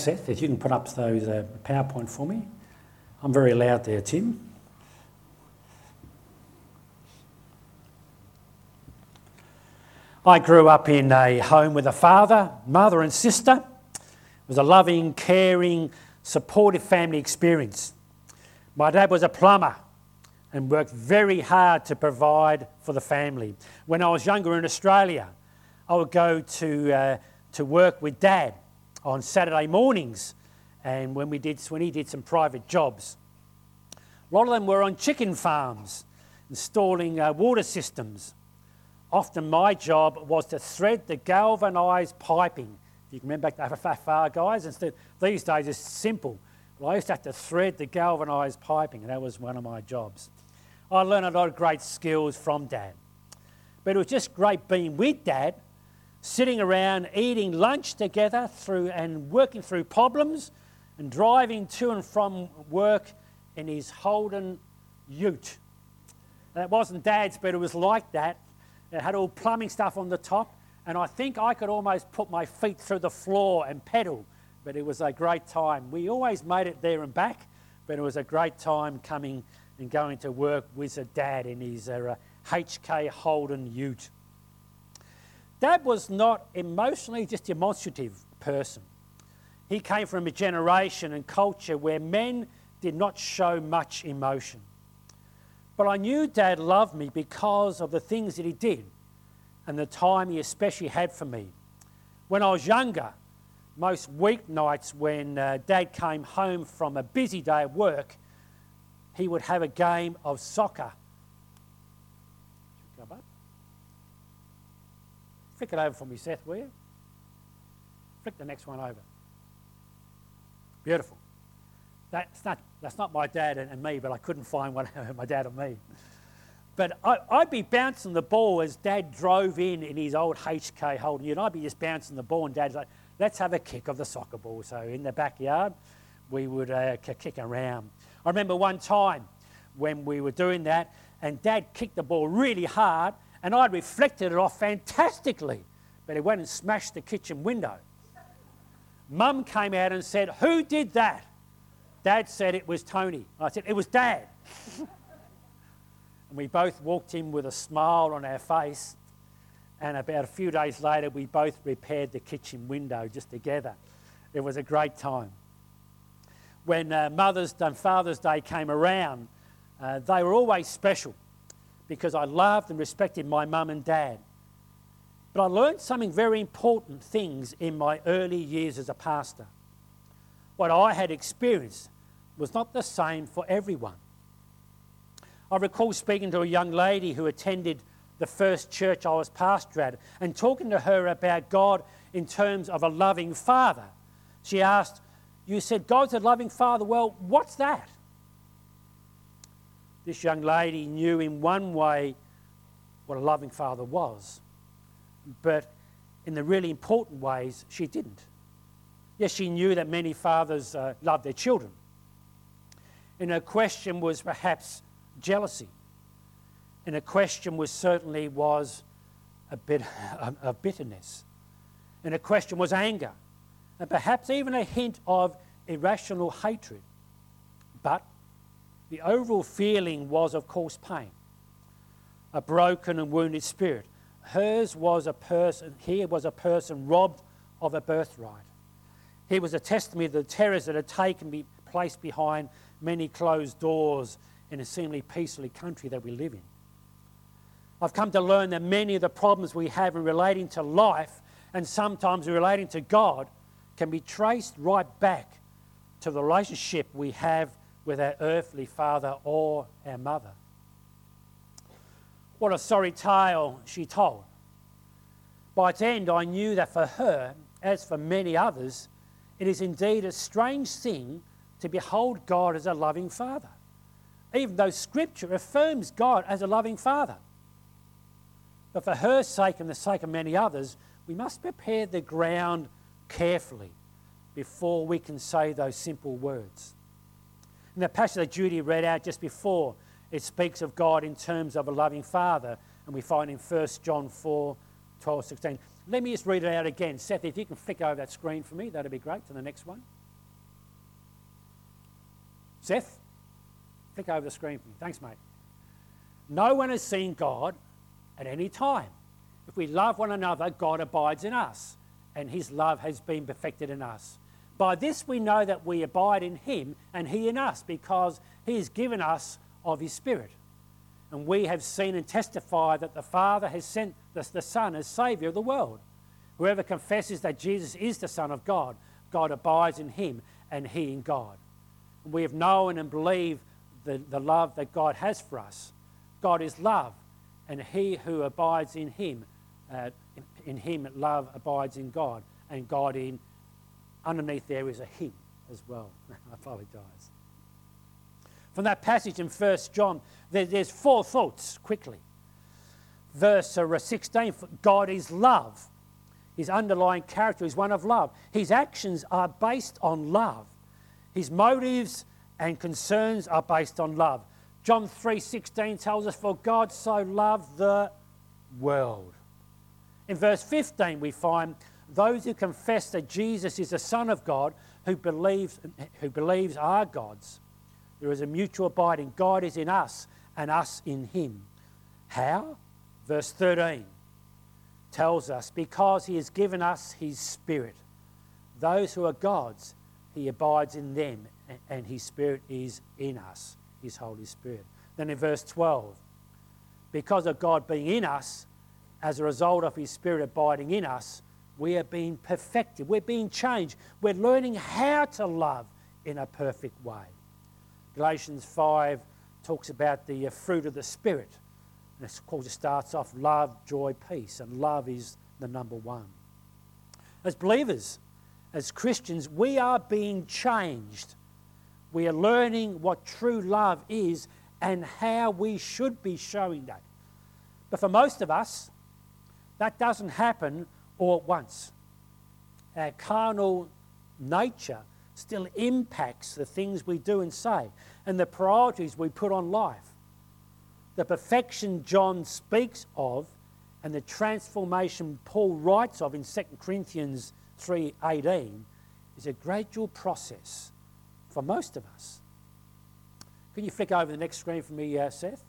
Seth, if you can put up those PowerPoint for me. I'm very loud there, Tim. I grew up in a home with a father, mother and sister. It was a loving, caring, supportive family experience. My dad was a plumber and worked very hard to provide for the family. When I was younger in Australia, I would go to work with Dad on Saturday mornings, and when he did some private jobs. A lot of them were on chicken farms, installing water systems. Often my job was to thread the galvanised piping. You can remember back that far, guys? Instead, these days it's simple. Well, I used to have to thread the galvanised piping, and that was one of my jobs. I learned a lot of great skills from Dad. But it was just great being with Dad, sitting around eating lunch together and working through problems and driving to and from work in his Holden ute. That wasn't Dad's, but it was like that. It had all plumbing stuff on the top, and I think I could almost put my feet through the floor and pedal, but it was a great time. We always made it there and back, but it was a great time coming and going to work with Dad in his HK Holden ute. Dad was not emotionally just a demonstrative person. He came from a generation and culture where men did not show much emotion. But I knew Dad loved me because of the things that he did and the time he especially had for me. When I was younger, most weeknights when Dad came home from a busy day at work, he would have a game of soccer. Flick it over for me, Seth, will you? Flick the next one over. Beautiful. That's not my dad and me, but I couldn't find one my dad and me. But I'd be bouncing the ball as Dad drove in his old HK Holden ute. I'd be just bouncing the ball, and Dad's like, let's have a kick of the soccer ball. So in the backyard, we would kick around. I remember one time when we were doing that, and Dad kicked the ball really hard, and I'd reflected it off fantastically, but it went and smashed the kitchen window. Mum came out and said, "Who did that?" Dad said it was Tony. I said, "It was Dad." And we both walked in with a smile on our face, and about a few days later, we both repaired the kitchen window just together. It was a great time. When Mother's and Father's Day came around, they were always special, because I loved and respected my mum and dad. But I learned something very important things in my early years as a pastor. What I had experienced was not the same for everyone. I recall speaking to a young lady who attended the first church I was pastor at and talking to her about God in terms of a loving father. She asked, "You said God's a loving father. Well, what's that?" This young lady knew in one way what a loving father was, but in the really important ways, she didn't. Yes, she knew that many fathers love their children. And her question was perhaps jealousy. And her question was a bit of bitterness. And her question was anger. And perhaps even a hint of irrational hatred. But the overall feeling was, of course, pain. A broken and wounded spirit. Hers was a person robbed of a birthright. He was a testimony of the terrors that had taken place behind many closed doors in a seemingly peaceful country that we live in. I've come to learn that many of the problems we have in relating to life and sometimes relating to God can be traced right back to the relationship we have with our earthly father or our mother. What a sorry tale she told. By its end, I knew that for her, as for many others, it is indeed a strange thing to behold God as a loving father, even though Scripture affirms God as a loving father. But for her sake and the sake of many others, we must prepare the ground carefully before we can say those simple words. In the passage that Judy read out just before, it speaks of God in terms of a loving father, and we find in 1 John 4, 12, 16, Let me just read it out again. Seth, if you can flick over that screen for me, that'd be great, to the next one. Seth, flick over the screen for me. Thanks, mate. No one has seen God at any time. If we love one another, God abides in us, and his love has been perfected in us. By this we know that we abide in him and he in us, because he has given us of his Spirit. And we have seen and testified that the Father has sent the Son as Saviour of the world. Whoever confesses that Jesus is the Son of God, God abides in him and he in God. And we have known and believed the love that God has for us. God is love, and he who abides in him love abides in God, and God in. Underneath there is a him as well. I apologise. From that passage in 1 John, there's 4 thoughts quickly. Verse 16, God is love. His underlying character is one of love. His actions are based on love. His motives and concerns are based on love. John 3:16 tells us, for God so loved the world. In verse 15 we find those who confess that Jesus is the Son of God, who believes are God's. There is a mutual abiding. God is in us and us in him. How? Verse 13 tells us, because he has given us his Spirit. Those who are God's, he abides in them, and his Spirit is in us, his Holy Spirit. Then in verse 12, because of God being in us, as a result of his Spirit abiding in us, we are being perfected. We're being changed. We're learning how to love in a perfect way. Galatians 5 talks about the fruit of the Spirit. And of course, it starts off love, joy, peace. And love is the number one. As believers, as Christians, we are being changed. We are learning what true love is and how we should be showing that. But for most of us, that doesn't happen all at once. Our carnal nature still impacts the things we do and say and the priorities we put on life. The perfection John speaks of and the transformation Paul writes of in 2 Corinthians 3:18 is a gradual process for most of us. Can you flick over the next screen for me, Seth?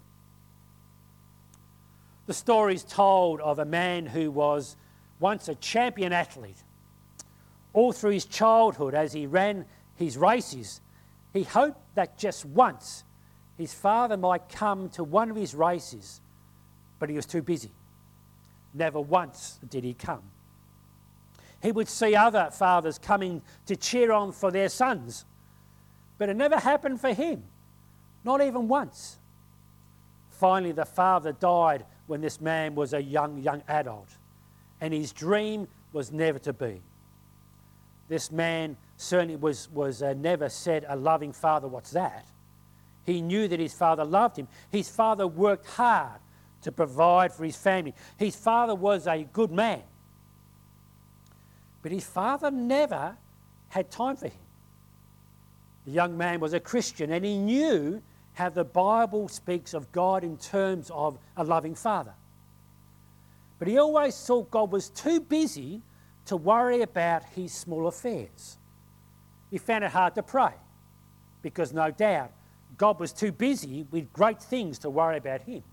The story is told of a man who was once a champion athlete. All through his childhood, as he ran his races, he hoped that just once his father might come to one of his races, but he was too busy. Never once did he come. He would see other fathers coming to cheer on for their sons, but it never happened for him, not even once. Finally, the father died when this man was a young adult, and his dream was never to be. This man certainly was never said, a loving father, what's that? He knew that his father loved him. His father worked hard to provide for his family. His father was a good man. But his father never had time for him. The young man was a Christian, and he knew how the Bible speaks of God in terms of a loving father. But he always thought God was too busy to worry about his small affairs. He found it hard to pray because no doubt God was too busy with great things to worry about him.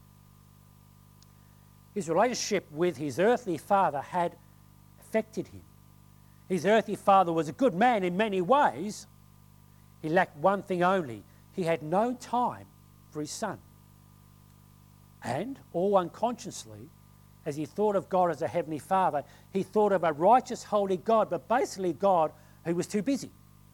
His relationship with his earthly father had affected him. His earthly father was a good man in many ways. He lacked one thing only. He had no time for his son. And, all unconsciously, as he thought of God as a heavenly father, he thought of a righteous, holy God, but basically God who was too busy.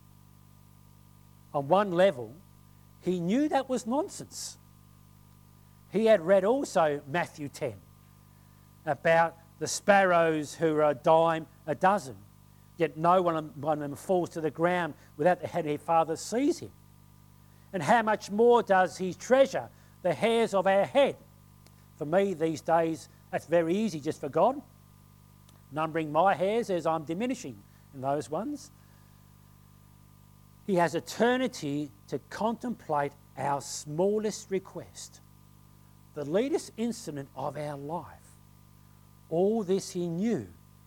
On one level, he knew that was nonsense. He had read also Matthew 10 about the sparrows who are a dime a dozen, yet no one of them falls to the ground without the heavenly Father sees him. And how much more does he treasure the hairs of our head? For me these days, that's very easy just for God. Numbering my hairs as I'm diminishing in those ones. He has eternity to contemplate our smallest request, the latest incident of our life. All this he knew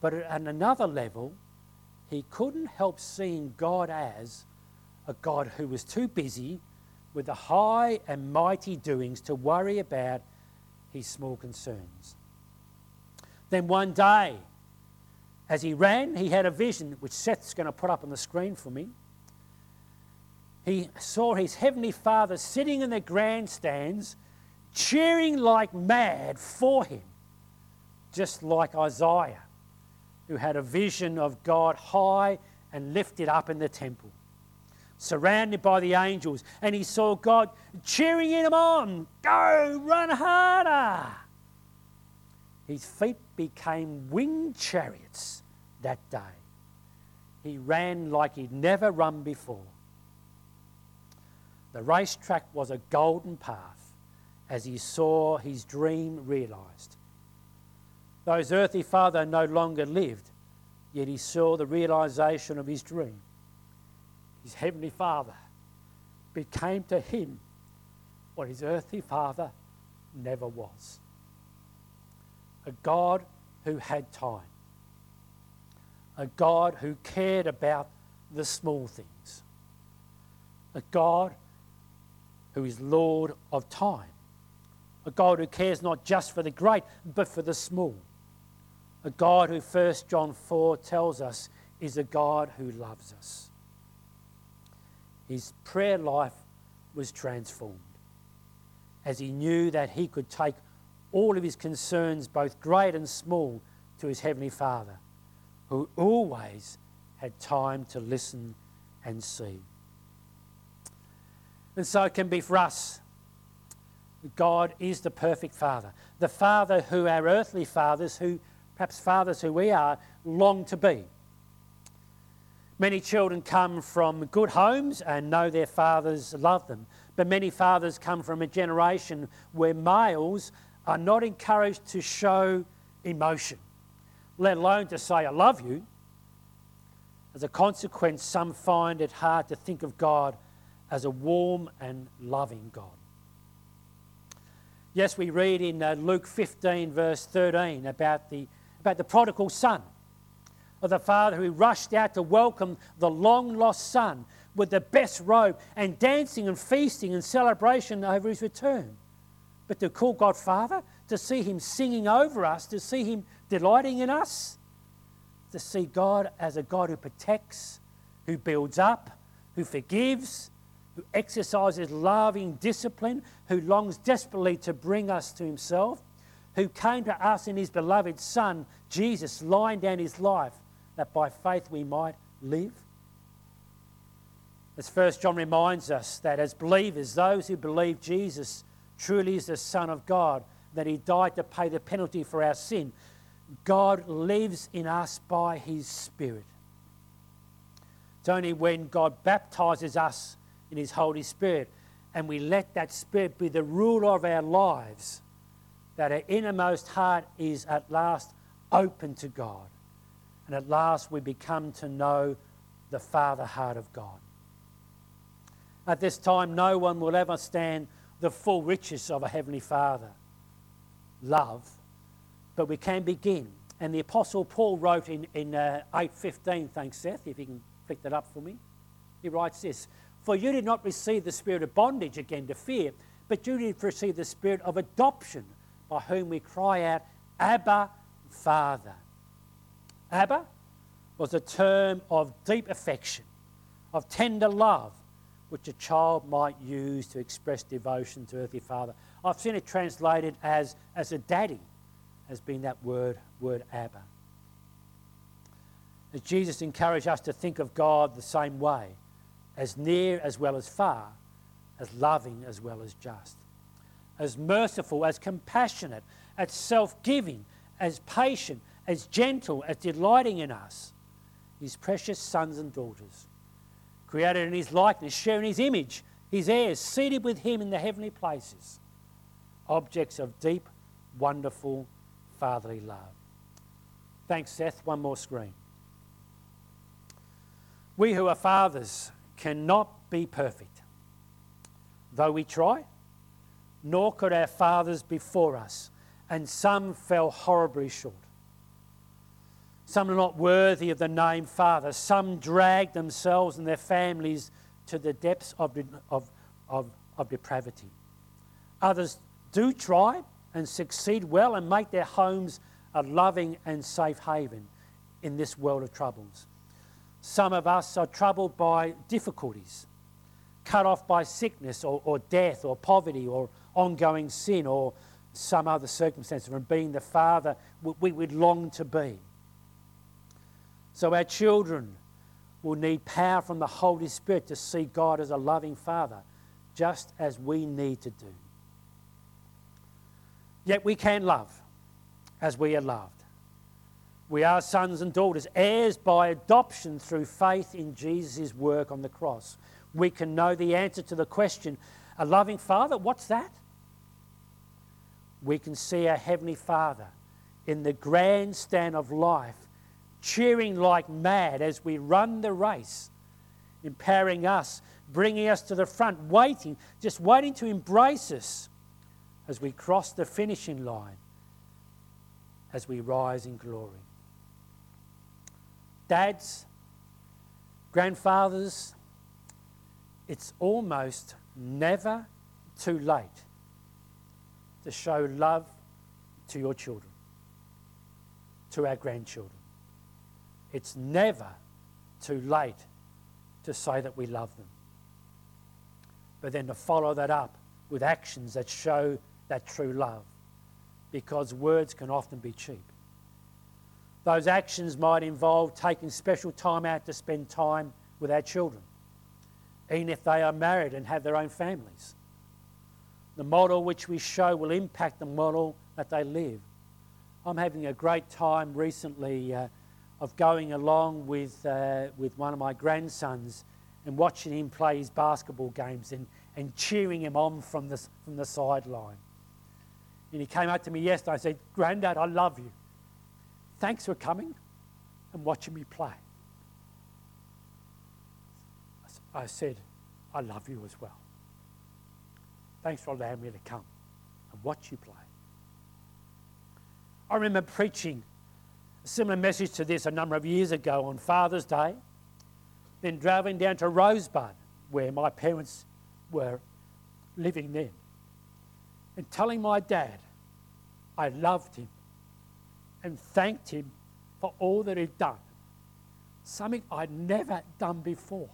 But at another level, he couldn't help seeing God as a God who was too busy with the high and mighty doings to worry about his small concerns. Then one day, as he ran, he had a vision, which Seth's going to put up on the screen for me. He saw his heavenly Father sitting in the grandstands, cheering like mad for him, just like Isaiah, who had a vision of God high and lifted up in the temple, surrounded by the angels, and he saw God cheering him on, "Go, run harder." His feet became winged chariots that day. He ran like he'd never run before. The racetrack was a golden path as he saw his dream realised. Though his earthly father no longer lived, yet he saw the realisation of his dream. His heavenly Father became to him what his earthly father never was. A God who had time. A God who cared about the small things. A God who is Lord of time. A God who cares not just for the great, but for the small. A God who 1 John 4 tells us is a God who loves us. His prayer life was transformed as he knew that he could take all of his concerns, both great and small, to his Heavenly Father, who always had time to listen and see. And so it can be for us. God is the perfect Father, the Father who our earthly fathers, who perhaps fathers who we are, long to be. Many children come from good homes and know their fathers love them, but many fathers come from a generation where males are not encouraged to show emotion, let alone to say, "I love you." As a consequence, some find it hard to think of God as a warm and loving God. Yes, we read in Luke 15, verse 13, about the prodigal son, of the father who rushed out to welcome the long-lost son with the best robe and dancing and feasting and celebration over his return. But to call God Father, to see him singing over us, to see him delighting in us, to see God as a God who protects, who builds up, who forgives, who exercises loving discipline, who longs desperately to bring us to himself, who came to us in his beloved Son, Jesus, laying down his life that by faith we might live. As 1 John reminds us that as believers, those who believe Jesus truly is the Son of God, that he died to pay the penalty for our sin, God lives in us by his Spirit. It's only when God baptises us in his Holy Spirit and we let that Spirit be the ruler of our lives that our innermost heart is at last open to God. And at last we become to know the Father heart of God. At this time, no one will ever stand the full riches of a Heavenly Father love, but we can begin. And the Apostle Paul wrote in 8:15, thanks Seth, if you can flick that up for me. He writes this: "For you did not receive the spirit of bondage again to fear, but you did receive the spirit of adoption, by whom we cry out, Abba, Father." Abba was a term of deep affection, of tender love, which a child might use to express devotion to earthly father. I've seen it translated as a daddy, has been that word Abba. As Jesus encouraged us to think of God the same way, as near as well as far, as loving as well as just, as merciful, as compassionate, as self-giving, as patient, as gentle, as delighting in us, his precious sons and daughters, created in his likeness, sharing his image, his heirs, seated with him in the heavenly places, objects of deep, wonderful, fatherly love. Thanks, Seth. One more screen. We who are fathers cannot be perfect, though we try, nor could our fathers before us, and some fell horribly short. Some are not worthy of the name Father. Some drag themselves and their families to the depths of depravity. Others do try and succeed well and make their homes a loving and safe haven in this world of troubles. Some of us are troubled by difficulties, cut off by sickness or death or poverty or ongoing sin or some other circumstance from being the father we would long to be. So our children will need power from the Holy Spirit to see God as a loving Father, just as we need to do. Yet we can love as we are loved. We are sons and daughters, heirs by adoption through faith in Jesus' work on the cross. We can know the answer to the question, a loving Father, what's that? We can see our Heavenly Father in the grandstand of life, cheering like mad as we run the race, empowering us, bringing us to the front, just waiting to embrace us as we cross the finishing line, as we rise in glory. Dads, grandfathers, it's almost never too late to show love to your children, to our grandchildren. It's never too late to say that we love them. But then to follow that up with actions that show that true love, because words can often be cheap. Those actions might involve taking special time out to spend time with our children, even if they are married and have their own families. The model which we show will impact the model that they live. I'm having a great time recently of going along with one of my grandsons and watching him play his basketball games and cheering him on from the sideline. And he came up to me yesterday and said, "Grandad, I love you. Thanks for coming and watching me play." I said, "I love you as well. Thanks for allowing me to come and watch you play." I remember preaching a similar message to this a number of years ago on Father's Day, then driving down to Rosebud, where my parents were living then, and telling my dad I loved him and thanked him for all that he'd done, something I'd never done before.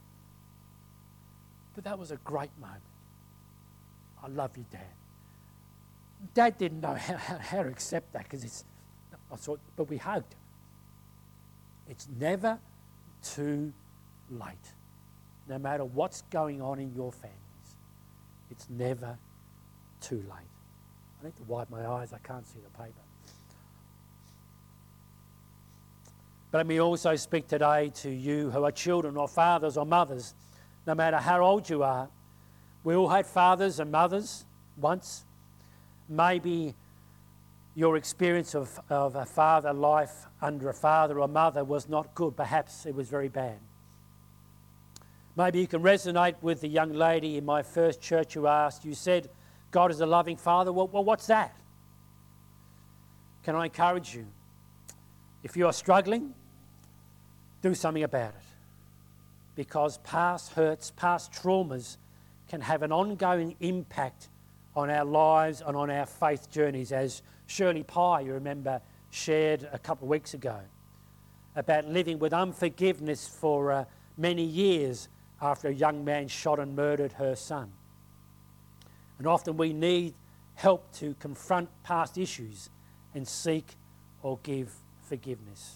But that was a great moment. I love you, Dad. Dad didn't know how to accept that because but we hugged. It's never too late, no matter what's going on in your families. It's never too late. I need to wipe my eyes, I can't see the paper. But let me also speak today to you who are children or fathers or mothers, no matter how old you are. We all had fathers and mothers once. Maybe your experience of a father life under a father or mother was not good. Perhaps it was very bad. Maybe you can resonate with the young lady in my first church who asked, you said, God is a loving Father. Well, what's that? Can I encourage you? If you are struggling, do something about it. Because past hurts, past traumas can have an ongoing impact on our lives and on our faith journeys, as Shirley Pye, you remember, shared a couple of weeks ago about living with unforgiveness for many years after a young man shot and murdered her son. And often we need help to confront past issues and seek or give forgiveness.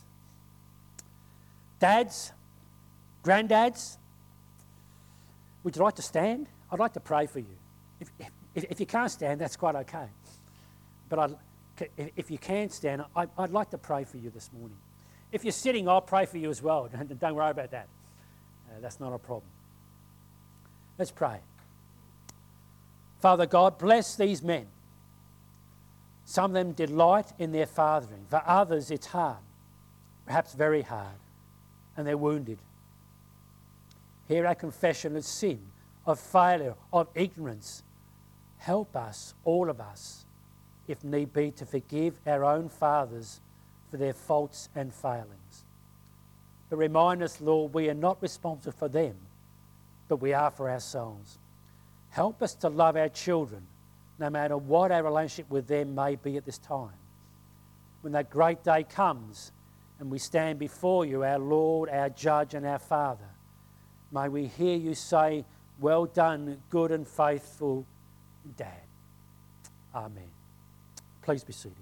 Dads, granddads, would you like to stand? I'd like to pray for you. If you can't stand, that's quite okay. But if you can stand, I'd like to pray for you this morning. If you're sitting, I'll pray for you as well. Don't worry about that. That's not a problem. Let's pray. Father God, bless these men. Some of them delight in their fathering. For others, it's hard, perhaps very hard, and they're wounded. Hear our confession of sin, of failure, of ignorance. Help us, all of us, if need be, to forgive our own fathers for their faults and failings. But remind us, Lord, we are not responsible for them, but we are for ourselves. Help us to love our children, no matter what our relationship with them may be at this time. When that great day comes and we stand before you, our Lord, our Judge and our Father, may we hear you say, "Well done, good and faithful Dad." Amen. Please be seated.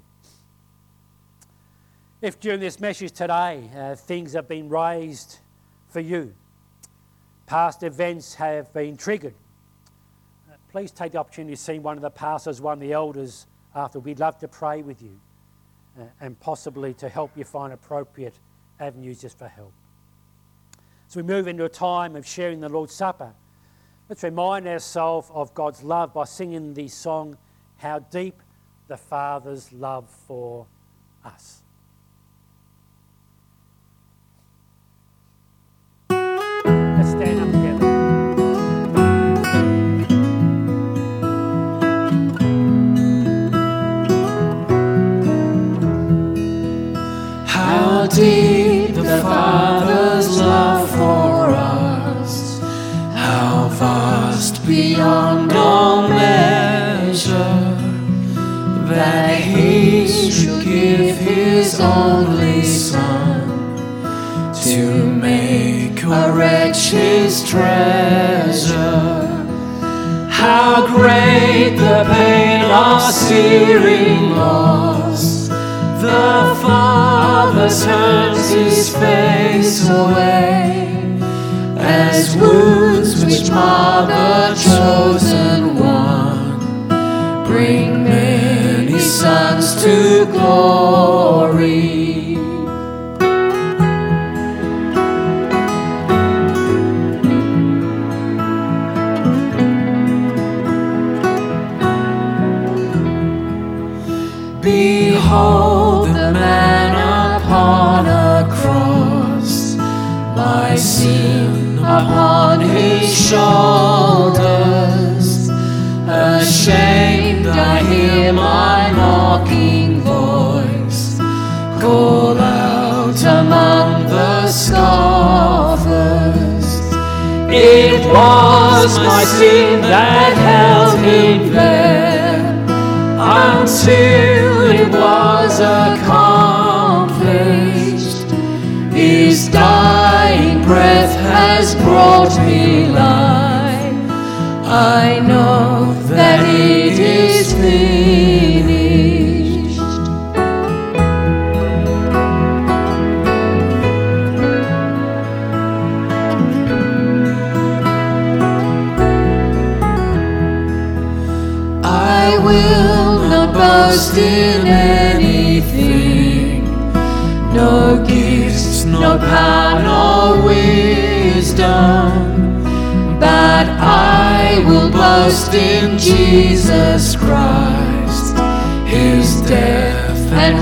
If during this message today things have been raised for you, past events have been triggered, please take the opportunity to see one of the pastors, one of the elders after. We'd love to pray with you and possibly to help you find appropriate avenues just for help. As we move into a time of sharing the Lord's Supper, let's remind ourselves of God's love by singing the song, "How Deep the Father's Love for Us." Let's stand up together. How deep the Father's love for us, how vast beyond all measure, that He should give His only Son to make a wretch His treasure. How great the pain of searing loss, the Father turns His face away, as wounds which mar the chosen one bring many sons to glory. Behold the man upon a cross, my sin upon His shoulders. Ashamed I hear my mocking voice call out among the scoffers. It was my sin that held Him there, until it was accomplished. His dying breath has brought me life. I know that it is finished. I will not boast in anything, no gifts, no power, no wisdom, but I will boast in Jesus Christ, His death and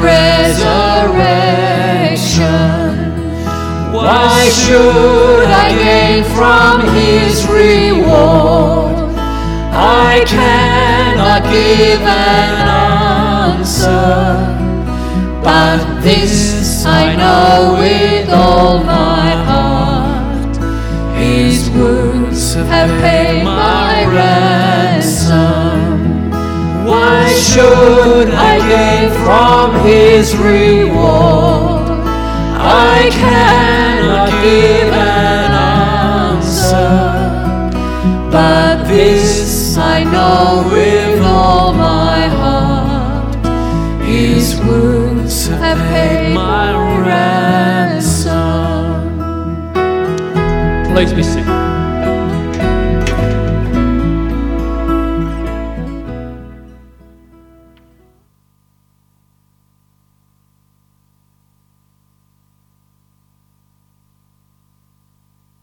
resurrection. Why should I gain from His reward? I cannot give an answer, but this I know with all my heart: His wounds have paid my ransom. Why should I gain from His reward? I cannot give an answer, but this I know with all my heart: His wounds have paid my ransom. Please be seated.